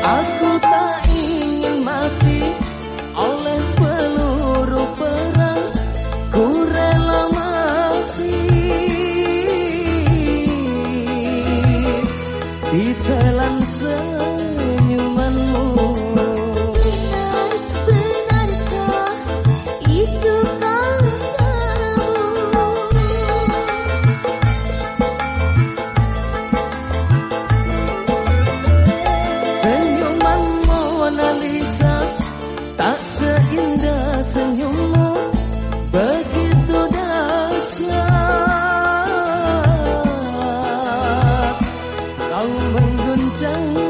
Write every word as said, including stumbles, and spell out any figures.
Aku tak ingin mati oleh peluru perang, ku rela mati ditelan senyumanmu. Benarkah itu katamu? Senyuman Mona Lisa tak seindah senyummu, begitu dahsyat kau mengguncang